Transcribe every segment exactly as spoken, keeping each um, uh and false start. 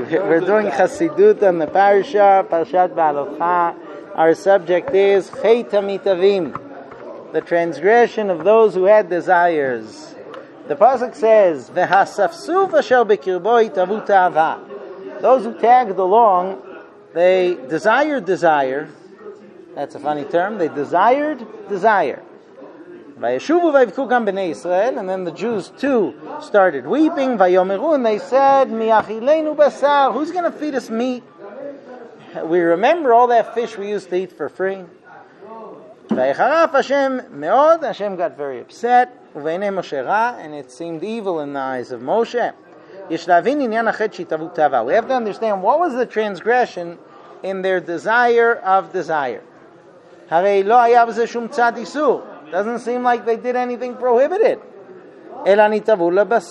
We're doing Chassidut on the parasha, Parashat Ba'alotcha. Our subject is Chet HaMitavim, the transgression of those who had desires. The pasuk says, "V'hasafsuf asher bekirbo itavu ta'ava." Those who tagged along, they desired desire. That's a funny term. They desired desire. Vayeshuvu vayivku gam b'nei Yisrael, and then the Jews too started weeping. Vayomeru, and they said, "Miachilenu basar." Who's going to feed us meat? We remember all that fish we used to eat for free. Vayicharaf Hashem meod. Hashem got very upset. Uveinei Moshe ra, and it seemed evil in the eyes of Moshe. Yesh lavin inyan hachet shitavu tava. We have to understand what was the transgression in their desire of desire. Harei lo haya b'zeh shum tzad isur. Doesn't seem like they did anything prohibited. What did they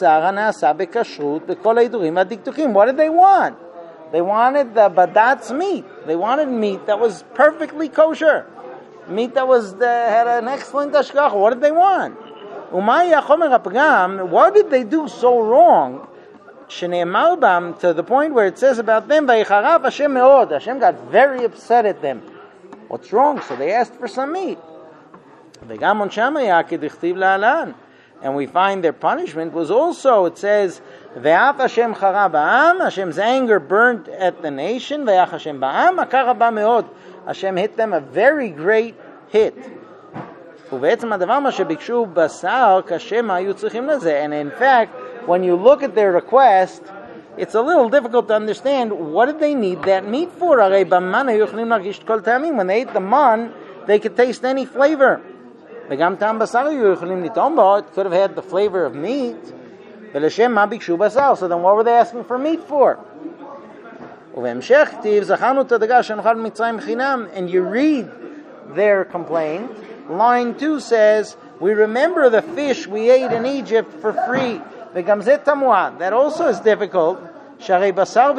want? They wanted the badat's meat. They wanted meat that was perfectly kosher. Meat that was the, had an excellent hashgacha. What did they want? What did they do so wrong? To the point where it says about them, Hashem got very upset at them. What's wrong? So they asked for some meat. And we find their punishment was also, it says, Hashem Hashem's anger burned at the nation. Hashem hit them a very great hit. And in fact, when you look at their request, it's a little difficult to understand what did they need that meat for. When they ate the man, they could taste any flavor. It could have had the flavor of meat. So then what were they asking for meat for? And you read their complaint. Line two says, we remember the fish we ate in Egypt for free. That also is difficult. They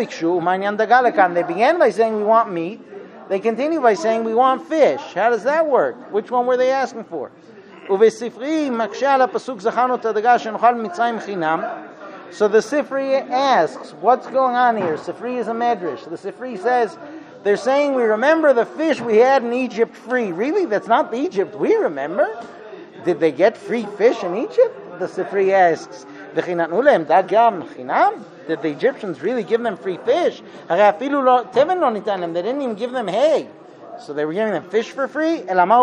began by saying we want meat. They continue by saying we want fish. How does that work? Which one were they asking for? So the Sifri asks, what's going on here? Sifri is a medrash. The Sifri says, they're saying we remember the fish we had in Egypt free. Really? That's not the Egypt we remember. Did they get free fish in Egypt? The Sifri asks, did the Egyptians really give them free fish? They didn't even give them hay. So they were giving them fish for free?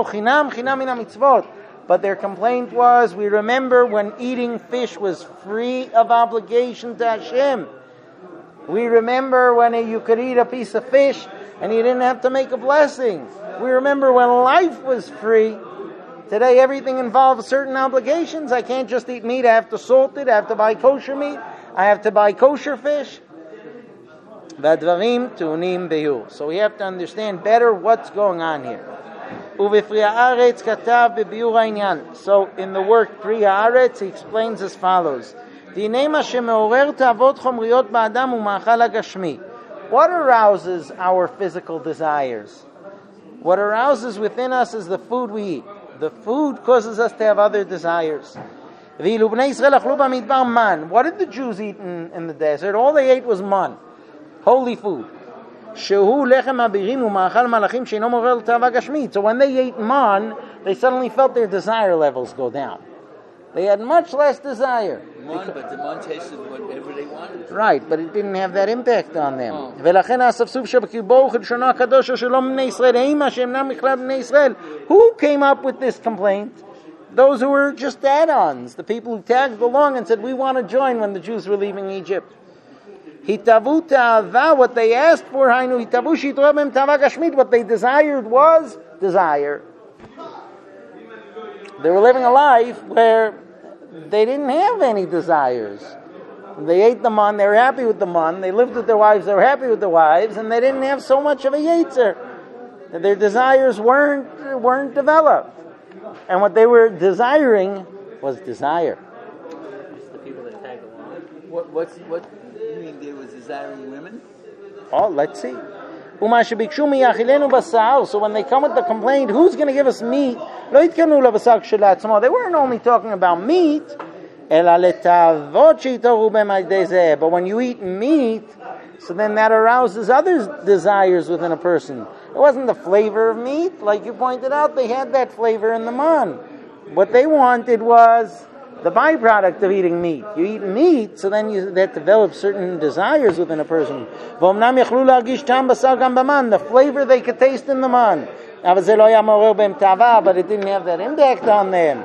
But their complaint was, we remember when eating fish was free of obligation to Hashem. We remember when you could eat a piece of fish and you didn't have to make a blessing. We remember when life was free. Today everything involves certain obligations. I can't just eat meat, I have to salt it, I have to buy kosher meat, I have to buy kosher fish. So we have to understand better what's going on here. So in the work Pri Haaretz, he explains as follows. What arouses our physical desires? What arouses within us is the food we eat. The food causes us to have other desires. What did the Jews eat in, in the desert? All they ate was man, holy food. So when they ate man, they suddenly felt their desire levels go down. They had much less desire. Man, but the man tasted whatever they wanted. Right, but it didn't have that impact on them. Oh. Who came up with this complaint? Those who were just add-ons, the people who tagged along and said, we want to join when the Jews were leaving Egypt. What they asked for, what they desired was desire. They were living a life where they didn't have any desires. They ate the man, they were happy with the man, they lived with their wives, they were happy with their wives, and they didn't have so much of a yetzer. Their desires weren't weren't developed. And what they were desiring was desire. It's the people that tag along. What what's what you mean they were desiring women? Oh, let's see. So when they come with the complaint, who's going to give us meat? They weren't only talking about meat, but when you eat meat, So then that arouses other desires within a person. It wasn't the flavor of meat, like you pointed out. They had that flavor in the man. What they wanted was the byproduct of eating meat. You eat meat, so then you, that develops certain desires within a person. The flavor they could taste in the man. But it didn't have that impact on them.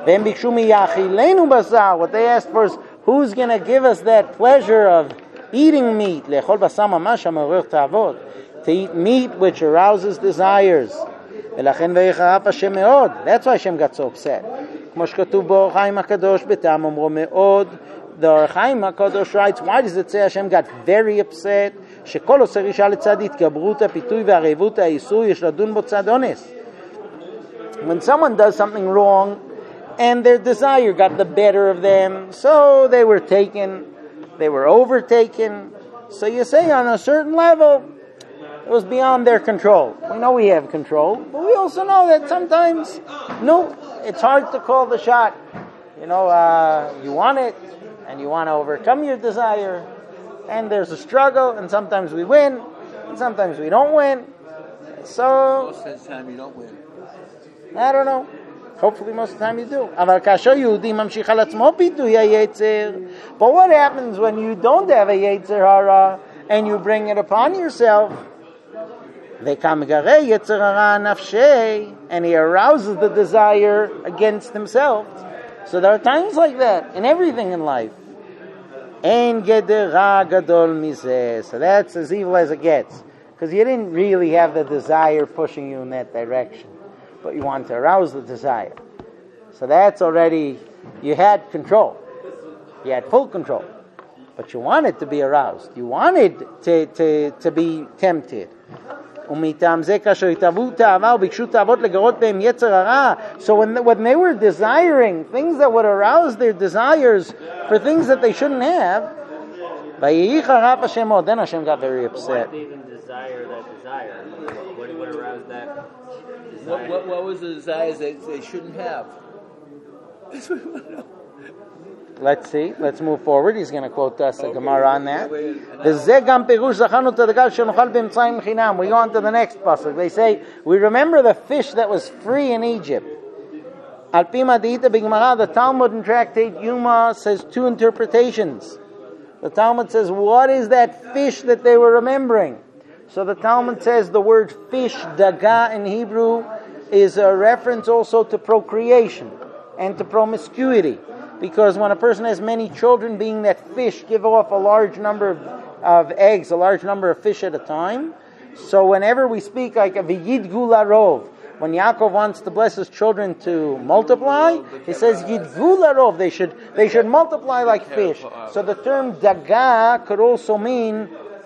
What they asked for is, who's going to give us that pleasure of eating meat? To eat meat which arouses desires. That's why Hashem got so upset. The Or Chaim HaKadosh writes, why does it say Hashem got very upset? When someone does something wrong and their desire got the better of them, so they were taken, they were overtaken. So you say on a certain level, it was beyond their control. We know we have control, but we also know that sometimes, no, it's hard to call the shot. You know, uh, you want it, and you want to overcome your desire, and there's a struggle, and sometimes we win, and sometimes we don't win. So, most of the time you don't win. I don't know. Hopefully most of the time you do. But what happens when you don't have a Yetzer Hara, and you bring it upon yourself? And he arouses the desire against himself. So there are times like that in everything in life. So that's as evil as it gets. Because you didn't really have the desire pushing you in that direction. But you want to arouse the desire. So that's already, you had control. You had full control. But you wanted to be aroused. You wanted to, to, to be tempted. So when, when they were desiring things that would arouse their desires for things that they shouldn't have, then Hashem got very upset. Why did they even desire that desire? What would arouse that desire? What, what, what was the desires that they shouldn't have? Let's see. Let's move forward. He's going to quote us a Okay. Gemara on that. We go on to the next pasuk. They say, we remember the fish that was free in Egypt. The Talmud in Tractate Yuma says two interpretations. The Talmud says, what is that fish that they were remembering? So the Talmud says the word fish, daga in Hebrew, is a reference also to procreation and to promiscuity. Because when a person has many children, being that fish give off a large number of, of eggs, a large number of fish at a time. So whenever we speak like a v'yidgu larov, when Yaakov wants to bless his children to multiply, he says yidgu larov, they should they should multiply like fish. So the term daga could also mean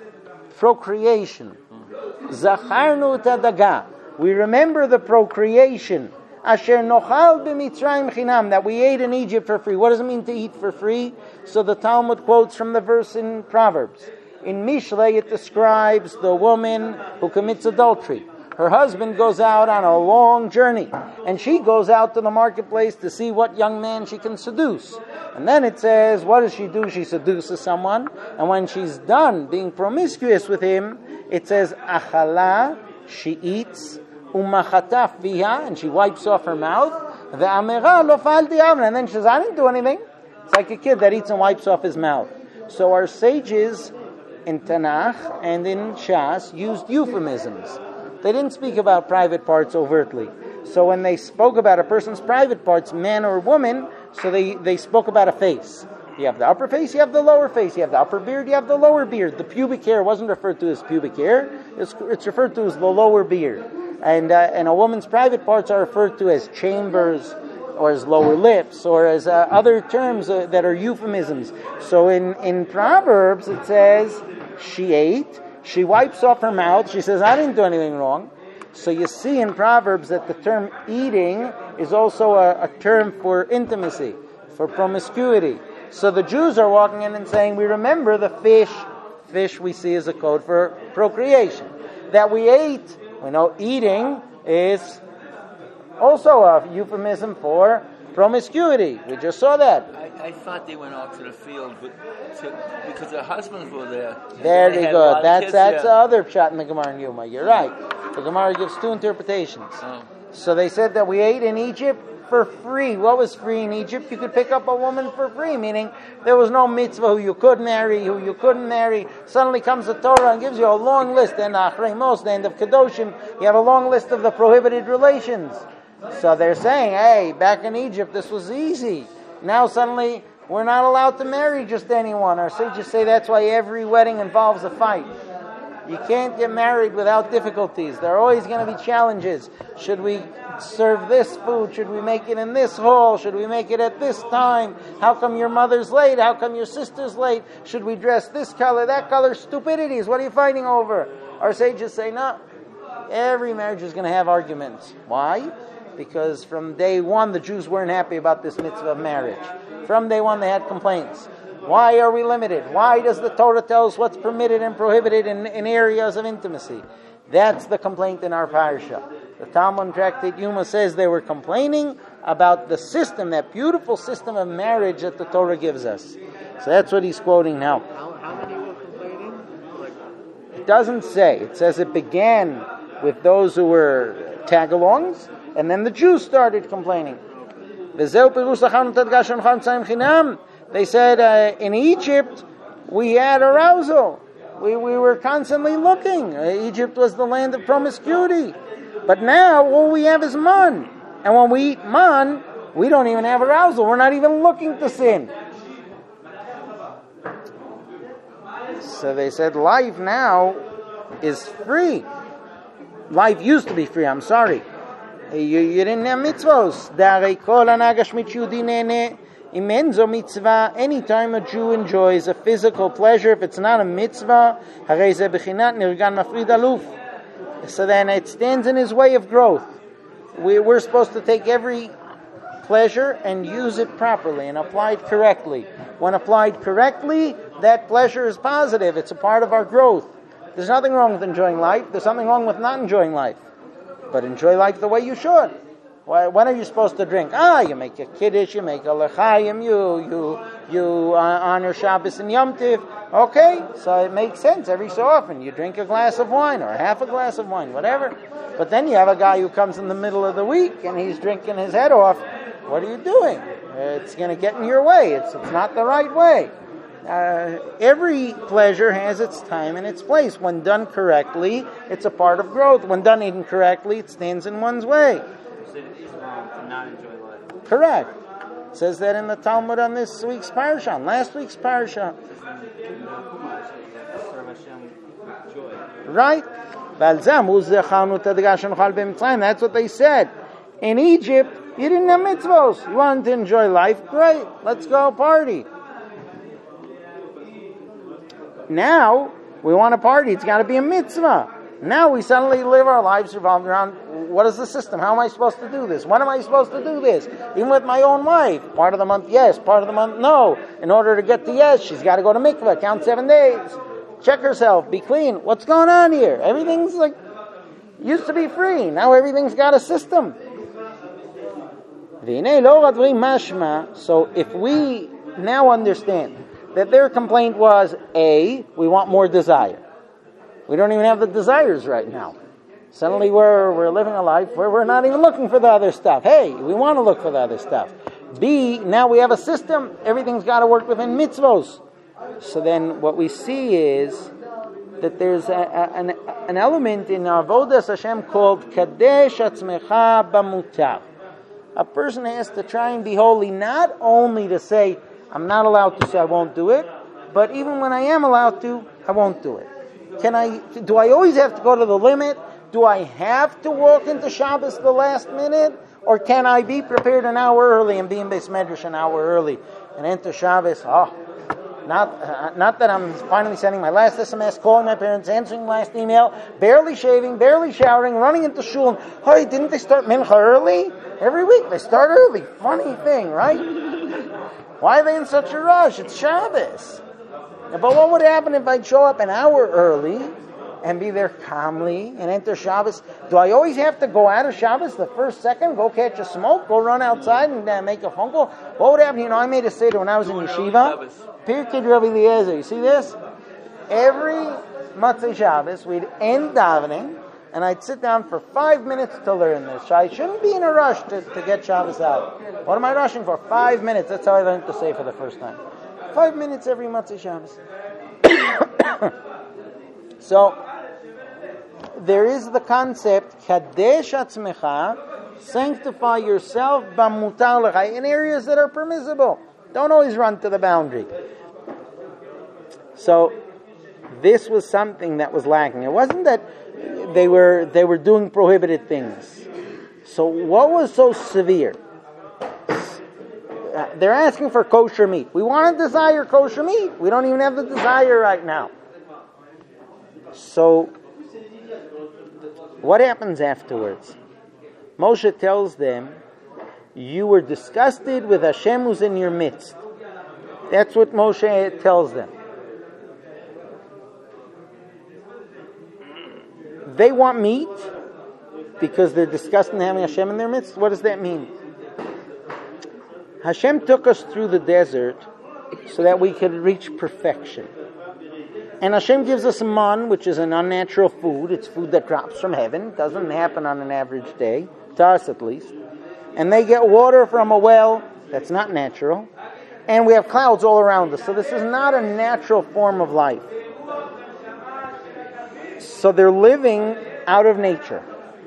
procreation. Zacharnu ta daga. We remember the procreation. Asher nochal b'mitzrayim chinam, that we ate in Egypt for free. What does it mean to eat for free? So the Talmud quotes from the verse in Proverbs. In Mishlei it describes the woman who commits adultery. Her husband goes out on a long journey, and she goes out to the marketplace to see what young man she can seduce. And then it says, what does she do? She seduces someone, and when she's done being promiscuous with him, it says, achala, she eats, umachataf viha, and she wipes off her mouth, the amera lo falti amra, and then she says, I didn't do anything. It's like a kid that eats and wipes off his mouth. So our sages in Tanakh and in Shas used euphemisms. They didn't speak about private parts overtly. So when they spoke about a person's private parts, man or woman, so they, they spoke about a face. You have the upper face, you have the lower face. You have the upper beard, you have the lower beard. The pubic hair wasn't referred to as pubic hair. It's, it's referred to as the lower beard. And uh, and a woman's private parts are referred to as chambers, or as lower lips, or as uh, other terms uh, that are euphemisms. So in, in Proverbs it says, she ate, she wipes off her mouth, she says, I didn't do anything wrong. So you see in Proverbs that the term eating is also a, a term for intimacy, for promiscuity. So the Jews are walking in and saying, we remember the fish, fish we see as a code for procreation, that we ate. We know eating is also a euphemism for promiscuity. We just saw that. I, I thought they went out to the field but to, because their husbands were there. Very They had a good. lot of That's kids that's the there. other shot in the Gemara in Yuma. You're right. The Gemara gives two interpretations. Oh. So they said that we ate in Egypt for free. What was free in Egypt? You could pick up a woman for free, meaning there was no mitzvah who you could marry, who you couldn't marry. Suddenly comes the Torah and gives you a long list. And Achrei Mos, the end of Kedoshim, you have a long list of the prohibited relations. So they're saying, hey, back in Egypt, this was easy. Now suddenly, we're not allowed to marry just anyone. Our sages say that's why every wedding involves a fight. You can't get married without difficulties. There are always going to be challenges. Should we serve this food? Should we make it in this hall? Should we make it at this time? How come your mother's late? How come your sister's late? Should we dress this color, that color? Stupidities. What are you fighting over? Our sages say, no. Every marriage is going to have arguments. Why? Because from day one, the Jews weren't happy about this mitzvah of marriage. From day one, they had complaints. Why are we limited? Why does the Torah tell us what's permitted and prohibited in, in areas of intimacy? That's the complaint in our parsha. The Talmud Tractate Yuma says they were complaining about the system, that beautiful system of marriage that the Torah gives us. So that's what he's quoting now. How, how many were complaining? Like, It doesn't say. It says it began with those who were tag-alongs, and then the Jews started complaining. They said uh, in Egypt we had arousal. We we were constantly looking. Uh, Egypt was the land of promiscuity. But now all we have is man. And when we eat man, we don't even have arousal. We're not even looking to sin. So they said life now is free. Life used to be free, I'm sorry. You, you didn't have mitzvos. Imenzo mitzvah. Anytime a Jew enjoys a physical pleasure, if it's not a mitzvah, so then it stands in his way of growth. We, we're supposed to take every pleasure and use it properly and apply it correctly. When applied correctly, that pleasure is positive. It's a part of our growth. There's nothing wrong with enjoying life. There's something wrong with not enjoying life. But enjoy life the way you should. Why, when are you supposed to drink? Ah, you make a kiddush, you make a lechayim, you you you uh, honor Shabbos and Yom Tiv. Okay, so it makes sense. Every so often you drink a glass of wine or half a glass of wine, whatever. But then you have a guy who comes in the middle of the week and he's drinking his head off. What are you doing? It's going to get in your way. It's it's not the right way. Uh, every pleasure has its time and its place. When done correctly, it's a part of growth. When done incorrectly, it stands in one's way. it's wrong to not enjoy life. Correct. It says that in the Talmud on this week's parasha, on last week's parasha. Right? That's what they said. In Egypt, you didn't have mitzvos. You wanted to enjoy life? Great. Let's go party. Now, we want to party. It's got to be a mitzvah. Now we suddenly live our lives revolving around, what is the system? How am I supposed to do this? When am I supposed to do this? Even with my own wife. Part of the month, yes. Part of the month, no. In order to get to yes, she's got to go to mikveh, count seven days. Check herself, be clean. What's going on here? Everything's like, used to be free. Now everything's got a system. So if we now understand that their complaint was, A, we want more desire. We don't even have the desires right now. Suddenly we're we're living a life where we're not even looking for the other stuff. Hey, we want to look for the other stuff. B, now we have a system. Everything's got to work within mitzvos. So then what we see is that there's a, a, an, an element in Avodas Hashem called Kadesh Atzmecha B'Mutav. A person has to try and be holy, not only to say, I'm not allowed to say I won't do it, but even when I am allowed to, I won't do it. Can I? Do I always have to go to the limit? Do I have to walk into Shabbos the last minute? Or can I be prepared an hour early and be in Beis Medrash an hour early and enter Shabbos? Oh, not uh, not that I'm finally sending my last S M S, calling my parents, answering last email, barely shaving, barely showering, running into shul. And, hey, didn't they start mincha early? Every week they start early. Funny thing, right? Why are they in such a rush? It's Shabbos. But what would happen if I'd show up an hour early and be there calmly and enter Shabbos? Do I always have to go out of Shabbos the first second, go catch a smoke, go run outside and uh, make a phone call? What would happen? You know, I made a seder when I was in yeshiva. Pirkei Rabbi Eliezer. You see this? Every Motzei Shabbos, we'd end davening, and I'd sit down for five minutes to learn this. I shouldn't be in a rush to, to get Shabbos out. What am I rushing for? Five minutes. That's how I learned to say for the first time. Five minutes every Motzei Shabbos. So, there is the concept, Kadesh Atzmecha, sanctify yourself, Bamutar Lecha, in areas that are permissible. Don't always run to the boundary. So, this was something that was lacking. It wasn't that they were they were doing prohibited things. So what was so severe? Uh, they're asking for kosher meat. We want to desire kosher meat. We don't even have the desire right now. So what happens afterwards? Moshe tells them, you were disgusted with Hashem who's in your midst. That's what Moshe tells them. They want meat because they're disgusted in having Hashem in their midst. What does that mean? Hashem took us through the desert so that we could reach perfection. And Hashem gives us man, which is an unnatural food. It's food that drops from heaven. It doesn't happen on an average day, to us at least. And they get water from a well that's not natural. And we have clouds all around us. So this is not a natural form of life. So they're living out of nature.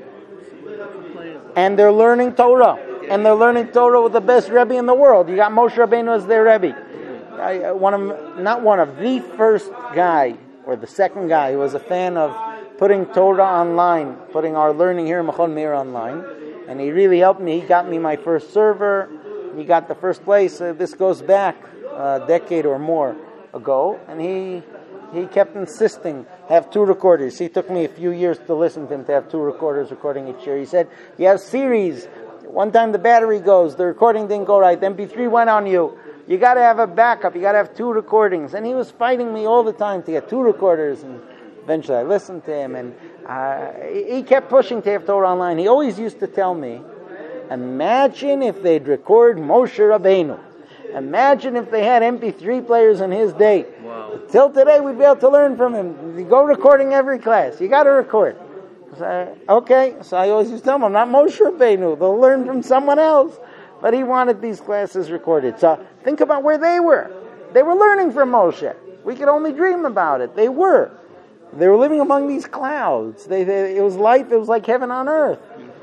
And they're learning Torah. And they're learning Torah with the best Rebbe in the world. You got Moshe Rabbeinu as their Rebbe. I, one of, not one of, the first guy, or the second guy, who was a fan of putting Torah online, putting our learning here in Machon Meir online. And he really helped me. He got me my first server. He got the first place. Uh, this goes back a decade or more ago. And he... He kept insisting, have two recorders. He took me a few years to listen to him to have two recorders recording each year. He said, you have series. One time the battery goes, the recording didn't go right, the M P three went on you. You got to have a backup. You got to have two recordings. And he was fighting me all the time to get two recorders. And eventually I listened to him. And uh, he kept pushing to have Torah online. He always used to tell me, imagine if they'd record Moshe Rabbeinu. Imagine if they had M P three players in his day. Wow. Till today, we'd be able to learn from him. You go recording every class. You got to record. So, okay, so I always used to tell them, I'm not Moshe Rabbeinu. They'll learn from someone else. But he wanted these classes recorded. So think about where they were. They were learning from Moshe. We could only dream about it. They were. They were living among these clouds. They, they, it was life. It was like heaven on earth.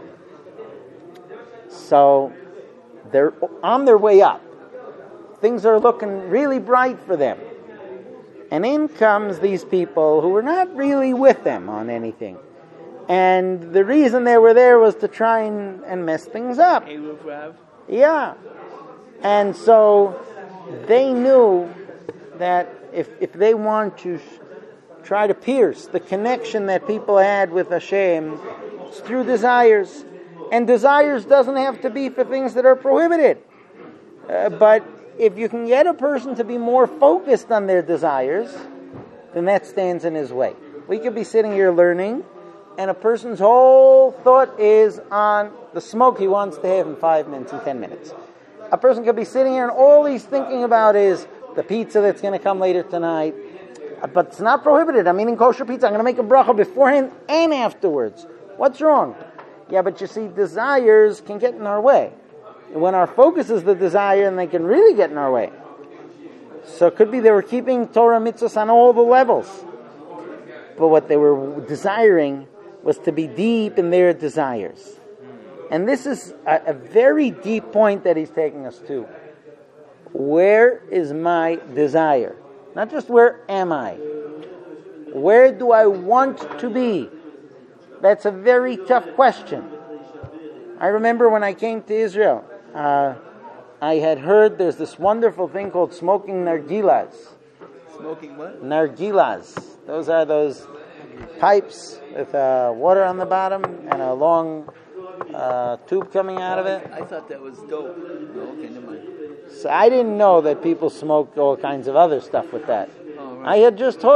So they're on their way up. Things are looking really bright for them. And in comes these people who were not really with them on anything. And the reason they were there was to try and, and mess things up. Yeah. And so they knew that if if they want to try to pierce the connection that people had with Hashem, it's through desires. And desires doesn't have to be for things that are prohibited. Uh, but if you can get a person to be more focused on their desires, then that stands in his way. We could be sitting here learning, and a person's whole thought is on the smoke he wants to have in five minutes and ten minutes. A person could be sitting here, and all he's thinking about is the pizza that's going to come later tonight. But it's not prohibited. I'm eating kosher pizza. I'm going to make a bracha beforehand and afterwards. What's wrong? Yeah, but you see, desires can get in our way. When our focus is the desire, and they can really get in our way. So it could be they were keeping Torah mitzvahs on all the levels. But what they were desiring was to be deep in their desires. And this is a, a very deep point that he's taking us to. Where is my desire? Not just where am I? Where do I want to be? That's a very tough question. I remember when I came to Israel, uh, I had heard there's this wonderful thing called smoking nargilas. Smoking what? Nargilas. Those are those pipes with uh, water on the bottom and a long uh, tube coming out of it. I thought that was dope. No, okay, never mind. So I didn't know that people smoked all kinds of other stuff with that. Oh, right. I had just heard. I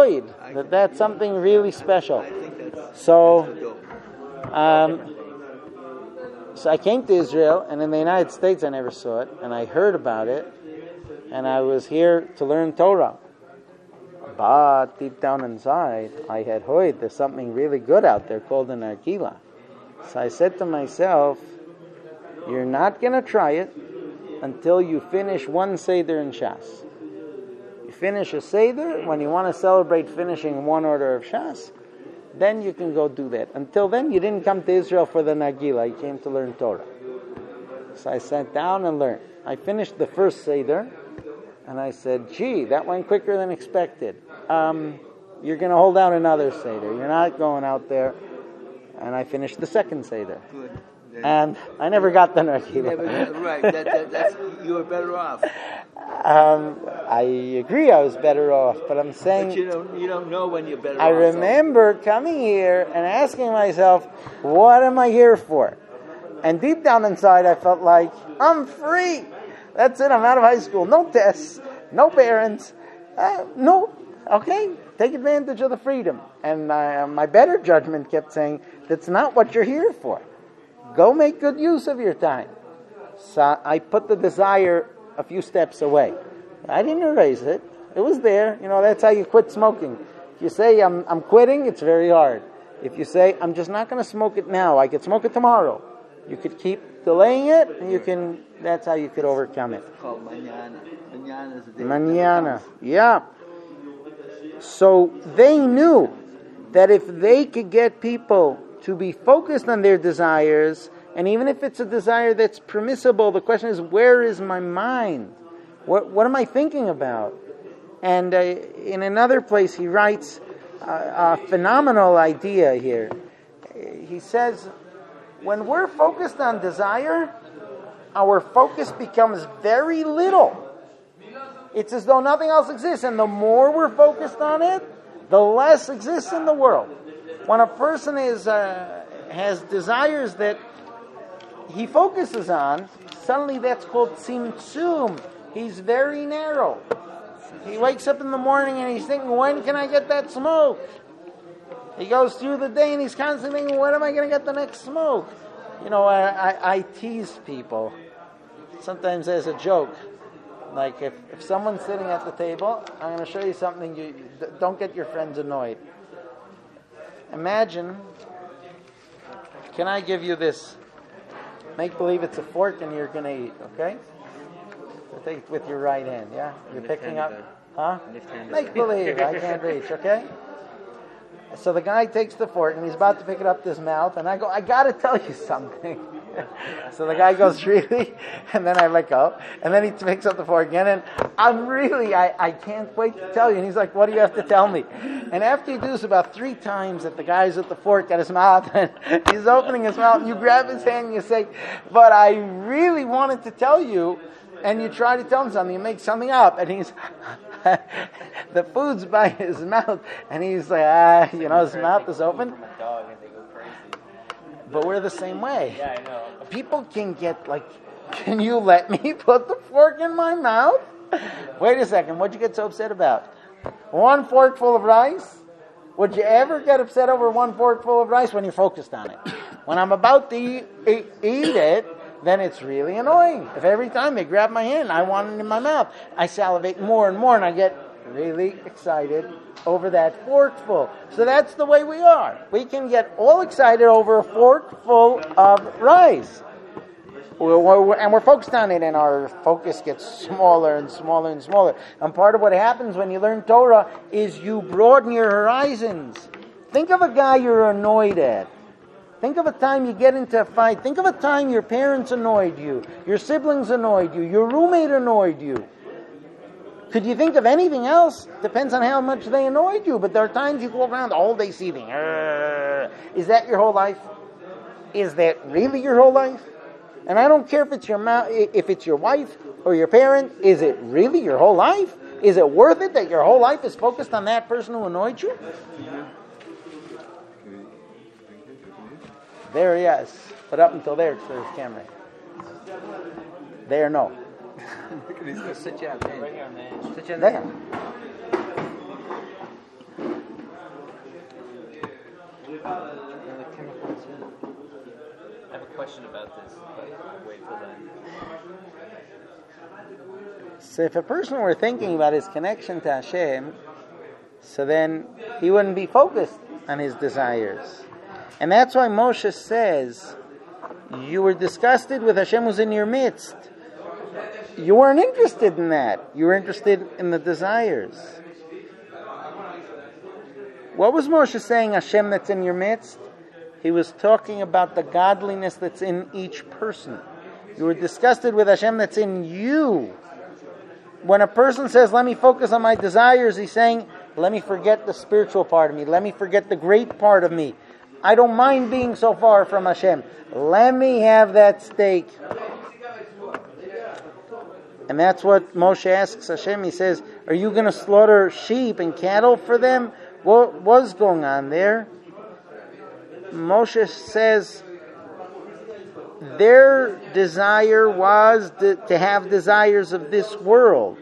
That that's something really special. I think that's So, that's dope. um, so I came to Israel, and in the United States I never saw it, and I heard about it, and I was here to learn Torah. But deep down inside, I had heard there's something really good out there called an nargila. So I said to myself, you're not going to try it until you finish one Seder in Shas. You finish a Seder, when you want to celebrate finishing one order of Shas, then you can go do that. Until then, you didn't come to Israel for the nargila, you came to learn Torah. So I sat down and learned. I finished the first Seder, and I said, gee, that went quicker than expected. Um, you're going to hold out another Seder. You're not going out there. And I finished the second Seder. Good. Then And I never got the you nargila. never got, right. That, that, that's you were better off. Um, I agree I was better off, but I'm But saying you don't you don't know when you're better I off. so- remember coming here and asking myself, what am I here for? And deep down inside I felt like, I'm free. That's it, I'm out of high school. No tests, no parents, uh, no, okay, take advantage of the freedom. And uh, my better judgment kept saying, that's not what you're here for. Go make good use of your time. So I put the desire a few steps away. I didn't erase it. It was there. You know, that's how you quit smoking. If you say, I'm, I'm quitting, it's very hard. If you say, I'm just not going to smoke it now, I could smoke it tomorrow. You could keep delaying it, and you can, that's how you could overcome it. It's called mañana. Mañana is the day. Mañana. Yeah. So they knew that if they could get people to be focused on their desires, and even if it's a desire that's permissible, the question is, where is my mind? What, what am I thinking about? And uh, in another place he writes a, a phenomenal idea here. He says, when we're focused on desire, our focus becomes very little. It's as though nothing else exists, and the more we're focused on it, the less exists in the world. When a person is uh, has desires that he focuses on, suddenly that's called tzimtzum. He's very narrow. He wakes up in the morning and he's thinking, when can I get that smoke? He goes through the day and he's constantly thinking, when am I going to get the next smoke? You know, I, I, I tease people, sometimes as a joke. Like, if, if someone's sitting at the table, I'm going to show you something, you, you don't get your friends annoyed. Imagine, can I give you this? Make believe it's a fork and you're going to eat, okay? So take it with your right hand, yeah? You're picking up, huh? Make believe, I can't reach, okay? So the guy takes the fork and he's about to pick it up to his mouth, and I go, I got to tell you something. So the guy goes, really? And then I let go. And then he picks up the fork again, and I'm really, I, I can't wait to tell you. And he's like, what do you have to tell me? And after you do this about three times that the guy's with the fork at his mouth, and he's opening his mouth, and you grab his hand and you say, but I really wanted to tell you, and you try to tell him something, you make something up, and he's, the food's by his mouth, and he's like, ah, you know, his mouth is open. But we're the same way. Yeah, I know. People can get like, can you let me put the fork in my mouth? Wait a second, what'd you get so upset about? One fork full of rice? Would you ever get upset over one fork full of rice when you're focused on it? When I'm about to eat, eat, eat it, then it's really annoying. If every time they grab my hand, I want it in my mouth, I salivate more and more, and I get really excited over that forkful. So that's the way we are. We can get all excited over a forkful of rice. We're, we're, and we're focused on it, and our focus gets smaller and smaller and smaller. And part of what happens when you learn Torah is you broaden your horizons. Think of a guy you're annoyed at. Think of a time you get into a fight. Think of a time your parents annoyed you, your siblings annoyed you, your roommate annoyed you. Could you think of anything else? Depends on how much they annoyed you. But there are times you go around the whole day seething. Is that your whole life? Is that really your whole life? And I don't care if it's your ma- if it's your wife or your parent. Is it really your whole life? Is it worth it that your whole life is focused on that person who annoyed you? There, yes. But up until there, it's there's camera. There, no. Sit down, man. Right here, man. Sit down. There. question about this, but I'll wait till then. So if a person were thinking about his connection to Hashem, so then he wouldn't be focused on his desires. And that's why Moshe says, you were disgusted with Hashem who's in your midst. You weren't interested in that. You were interested in the desires. What was Moshe saying, Hashem that's in your midst? He was talking about the godliness that's in each person. You were disgusted with Hashem that's in you. When a person says, let me focus on my desires, he's saying, let me forget the spiritual part of me. Let me forget the great part of me. I don't mind being so far from Hashem. Let me have that steak. And that's what Moshe asks Hashem. He says, are you going to slaughter sheep and cattle for them? What was going on there? Moshe says, their desire was to, to have desires of this world.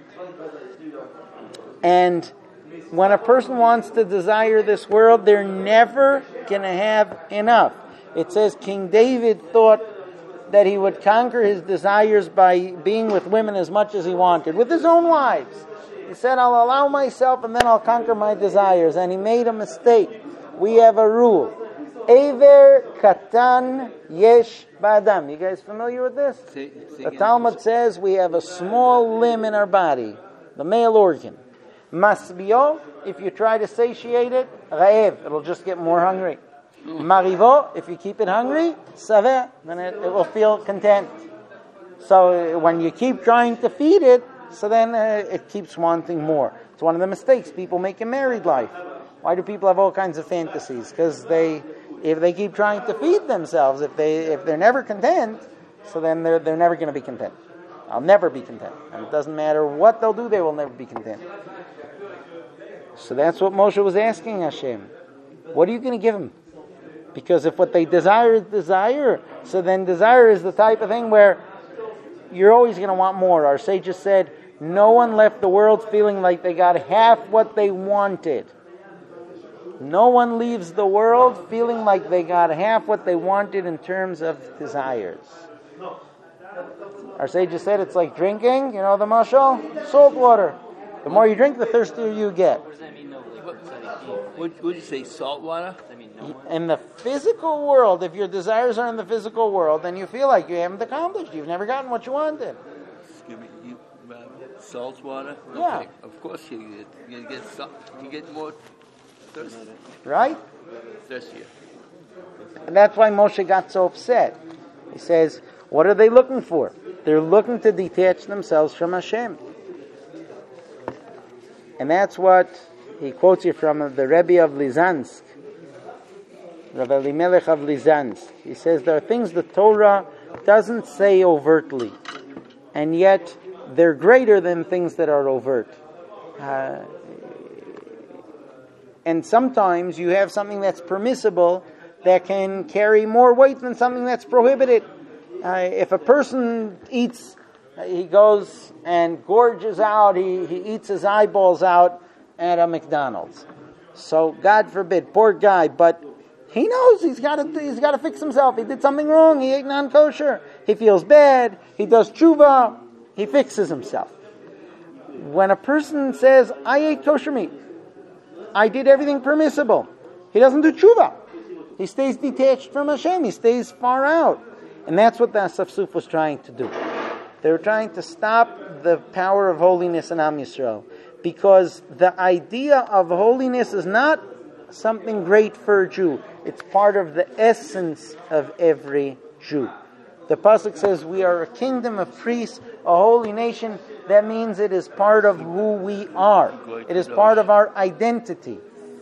And when a person wants to desire this world, they're never going to have enough. It says King David thought that he would conquer his desires by being with women as much as he wanted, with his own wives. He said, I'll allow myself and then I'll conquer my desires. And he made a mistake. We have a rule. Ever katan yesh ba'adam. You guys familiar with this? Say, say The Talmud says we have a small limb in our body, the male organ. Masbio, if you try to satiate it, ra'ev, it'll just get more hungry. Marivo, if you keep it hungry, saveh, then it, it will feel content. So uh, when you keep trying to feed it, so then uh, it keeps wanting more. It's one of the mistakes people make in married life. Why do people have all kinds of fantasies? Because they, if they keep trying to feed themselves, if they if they're never content, so then they're they're never going to be content. I'll never be content, and it doesn't matter what they'll do, they will never be content. So that's what Moshe was asking Hashem. What are you going to give him? Because if what they desire is desire, so then desire is the type of thing where you're always going to want more. Our sages said, no one left the world feeling like they got half what they wanted. No one leaves the world feeling like they got half what they wanted in terms of desires. Our sages said it's like drinking, you know the mashal? Salt water. The more you drink, the thirstier you get. What does that mean, no? Like, what does that mean? What would you say, salt water? Does that mean no more? In the physical world, if your desires are in the physical world, then you feel like you haven't accomplished. You've never gotten what you wanted. Excuse me, you, uh, salt water? Yeah. Okay. Of course you get, you get salt, you get more thirsty, Right? thirstier. And that's why Moshe got so upset. He says, what are they looking for? They're looking to detach themselves from Hashem. And that's what he quotes you from the Rebbe of Lizansk, Rav Elimelech of Lizansk. He says there are things the Torah doesn't say overtly, and yet they're greater than things that are overt. Uh, and sometimes you have something that's permissible that can carry more weight than something that's prohibited. Uh, if a person eats, uh, he goes and gorges out, he, he eats his eyeballs out at a McDonald's. So God forbid, poor guy, but he knows he's got to he's got to fix himself. He did something wrong. He ate non-kosher. He feels bad. He does tshuva. He fixes himself. When a person says, I ate kosher meat, I did everything permissible, he doesn't do tshuva. He stays detached from Hashem. He stays far out. And that's what the Asafsuf was trying to do. They were trying to stop the power of holiness in Am Yisrael. Because the idea of holiness is not something great for a Jew. It's part of the essence of every Jew. The pasuk says we are a kingdom of priests, a holy nation. That means it is part of who we are. It is part of our identity.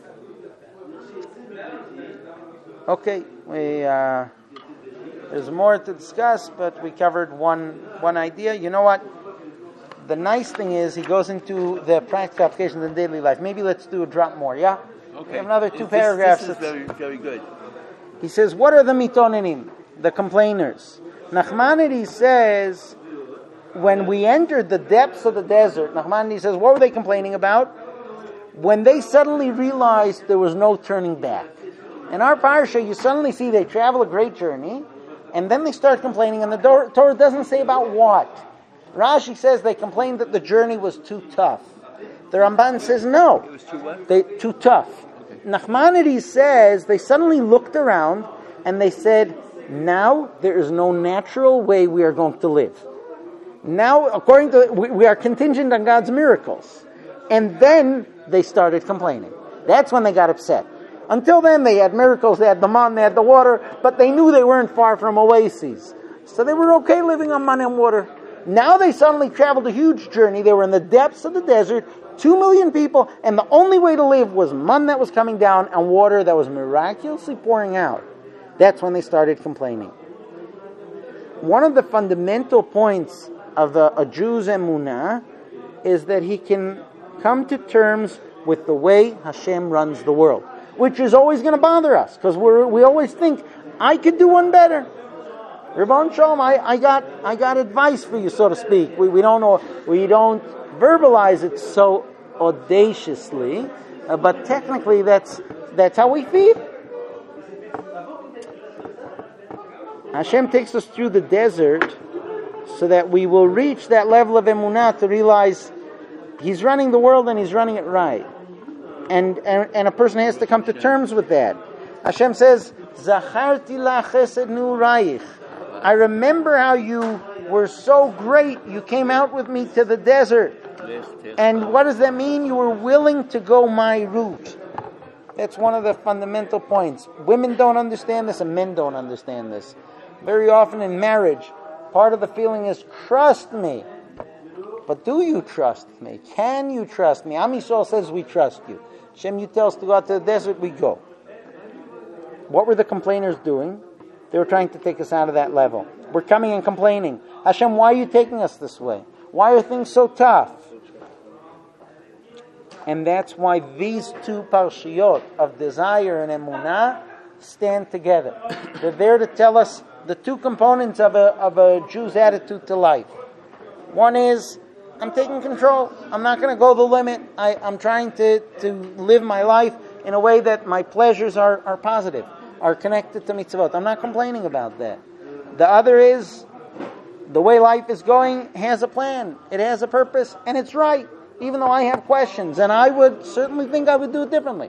Okay, we uh, there's more to discuss, but we covered one one idea. You know what? The nice thing is he goes into the practical applications in daily life. Maybe let's do a drop more, yeah? Okay. We have another two This- paragraphs. This is very, very good. He says, what are the mitonenim? The complainers. Nachmanides says, when we entered the depths of the desert, Nachmanides says, what were they complaining about? When they suddenly realized there was no turning back. In our parsha, you suddenly see they travel a great journey, And then they start complaining, and the Torah doesn't say about what. Rashi says they complained that the journey was too tough. The Ramban says no. It was too what? They, too tough. Okay. Nachmanides says they suddenly looked around and they said, now there is no natural way we are going to live. Now, according to, we, we are contingent on God's miracles. And then they started complaining. That's when they got upset. Until then, they had miracles, they had the man, they had the water, but they knew they weren't far from oases. So they were okay living on man and water. Now they suddenly traveled a huge journey. They were in the depths of the desert, two million people, and the only way to live was man that was coming down and water that was miraculously pouring out. That's when they started complaining. One of the fundamental points of the, a Jew's emunah is that he can come to terms with the way Hashem runs the world, which is always going to bother us, because we we always think, I could do one better. Ribbon Shalom, I, I got I got advice for you, so to speak. We we don't know, we don't verbalize it so audaciously, uh, but technically that's that's how we feel. Hashem takes us through the desert so that we will reach that level of emunah to realize He's running the world and He's running it right. And, and and a person has to come to terms with that. Hashem says, Zacharti la chesed nu'raich. I remember how you were so great. You came out with me to the desert. And what does that mean? You were willing to go my route. That's one of the fundamental points. Women don't understand this and men don't understand this. Very often in marriage, part of the feeling is, trust me. But do you trust me? Can you trust me? Am Yisrael says we trust you. Hashem, you tell us to go out to the desert, we go. What were the complainers doing? They were trying to take us out of that level. We're coming and complaining. Hashem, why are you taking us this way? Why are things so tough? And that's why these two parshiyot of desire and emunah stand together. They're there to tell us the two components of a, of a Jew's attitude to life. One is, I'm taking control. I'm not going to go the limit. I, I'm trying to, to live my life in a way that my pleasures are, are positive, are connected to mitzvot. I'm not complaining about that. The other is, the way life is going has a plan. It has a purpose, and it's right, even though I have questions. And I would certainly think I would do it differently.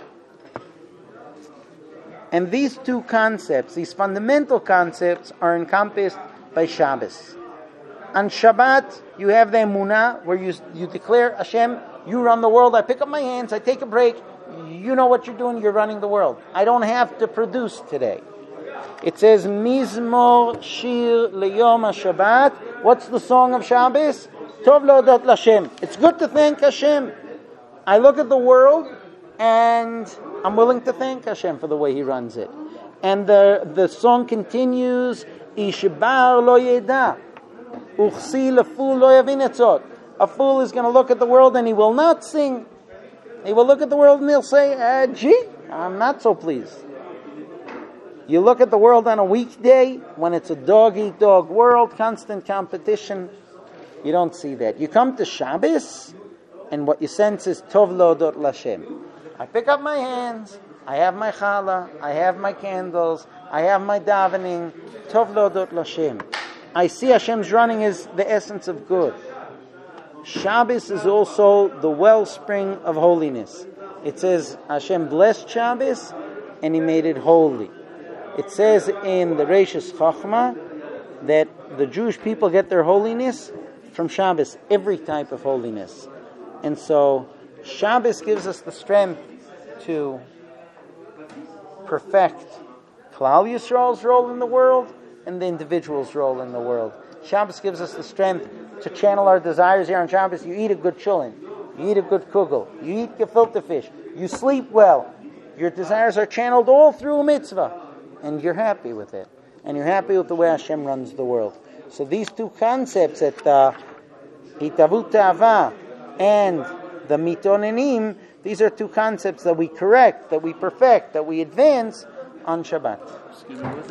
And these two concepts, these fundamental concepts, are encompassed by Shabbos. On Shabbat, you have the emunah, where you you declare, Hashem, you run the world. I pick up my hands, I take a break. You know what you're doing, you're running the world. I don't have to produce today. It says, Mizmor Shir Leyom HaShabbat. What's the song of Shabbos? Tov Leodot L'Hashem. It's good to thank Hashem. I look at the world, and I'm willing to thank Hashem for the way He runs it. And the, the song continues, Ishbar Lo Yeda. A fool is going to look at the world and he will not sing. He will look at the world and he'll say, uh, gee, I'm not so pleased. You look at the world on a weekday, when it's a dog-eat-dog world, constant competition, you don't see that. You come to Shabbos, and what you sense is Tov Leodot L'Hashem. I pick up my hands, I have my challah, I have my candles, I have my davening, Tov Leodot L'Hashem. I see Hashem's running is the essence of good. Shabbos is also the wellspring of holiness. It says Hashem blessed Shabbos and He made it holy. It says in the Reishis Chachma that the Jewish people get their holiness from Shabbos, every type of holiness. And so Shabbos gives us the strength to perfect Klal Yisrael's role in the world and the individual's role in the world. Shabbos gives us the strength to channel our desires here on Shabbos. You eat a good chulin. You eat a good kugel. You eat gefilte fish. You sleep well. Your desires are channeled all through a mitzvah. And you're happy with it. And you're happy with the way Hashem runs the world. So these two concepts, at uh, Hitavut Ta'ava and the Mitonenim, these are two concepts that we correct, that we perfect, that we advance on Shabbat.